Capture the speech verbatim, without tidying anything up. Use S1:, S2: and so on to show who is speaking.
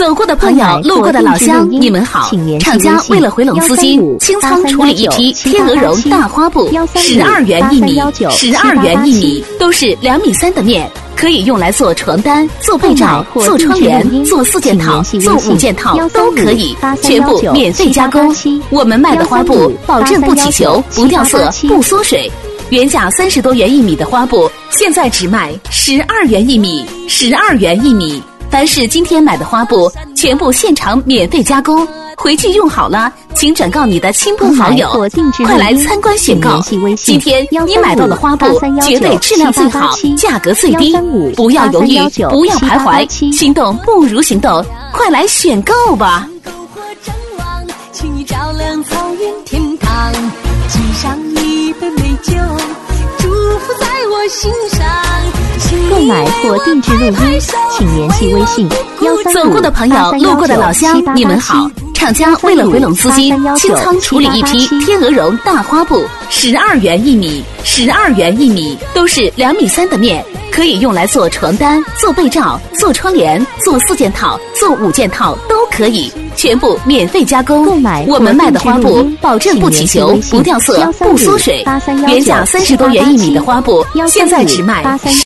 S1: 走过的朋友，路过的老乡，你们好！厂家为了回笼资金，清仓处理一批天鹅绒大花布，十二元一米，十二元一米，都是两米三的面。可以用来做床单、做被罩、做窗帘、做四件套、做五件套都可以，全部免费加工。我们卖的花布保证不起球、不掉色、不缩水。原价三十多元一米的花布，现在只卖十二元一米，十二元一米。凡是今天买的花布，全部现场免费加工。回去用好了，请转告你的亲朋好友，快来参观选购。今天你买到的花布绝对质量最好，价格最低，不要犹豫，不要徘徊，心动不如行动，快来选购吧！
S2: 篝火正旺，请你照亮草原天堂，沏上一杯美酒，祝福在我心上。
S3: 购买或定制录音，请联系微信幺三五
S1: 走过的朋友，路过的老乡，你们好！厂家为了回笼资金，清仓处理一批天鹅绒大花布，十二元一米，十二元一米，都是两米三的面，可以用来做床单、做被罩、做窗帘、做四件套、做五件套都可以，全部免费加工。我们卖的花布保证不起球、不掉色、不缩水。原价三十多元一米的花布，现在只卖